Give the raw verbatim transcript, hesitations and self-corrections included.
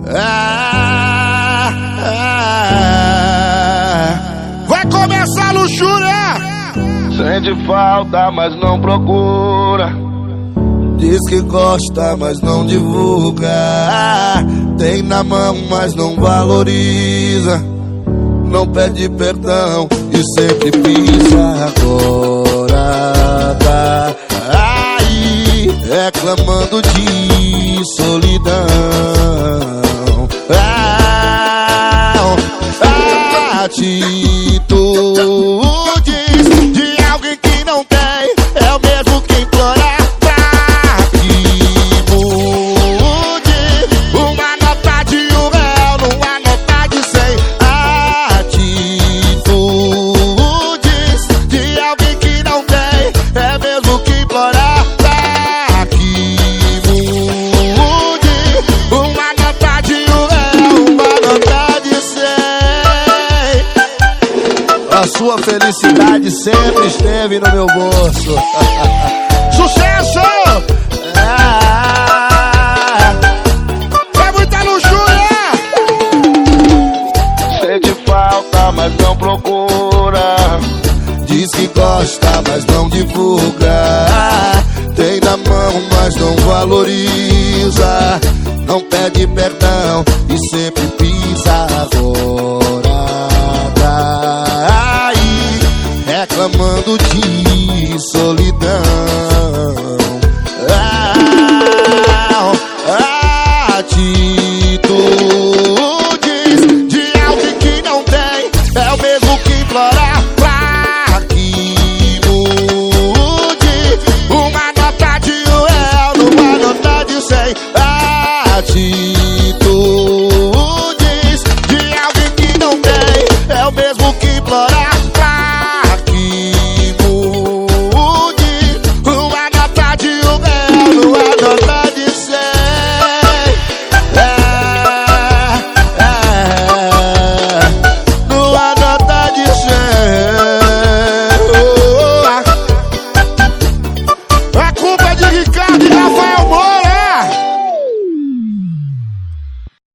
Ah, ah, vai começar a luxúria. Sente falta, mas não procura. Diz que gosta, mas não divulga. Tem na mão, mas não valoriza. Não pede perdão e sempre pisa. Agora tá aí reclamando de solidão. Ah, atitudes de alguém que não tem é o mesmo que implorar pra que mude. Uma nota de um real numa nota de cem. Atitudes de alguém que não tem é mesmo que implorar pra que mude. Uma nota de um real, uma nota de cem. A sua felicidade sempre esteve no meu bolso. Sucesso! Ah, é muita luxúria. Sente falta, mas não procura. Diz que gosta, mas não divulga. Tem na mão, mas não valoriza. Não pede perdão e sempre pisa. Agora tá aí reclamando de solidão. Ah, atitudes de alguém que não tem é o mesmo que implorar pra que mude. Uma nota de um real numa nota de cem. Atitude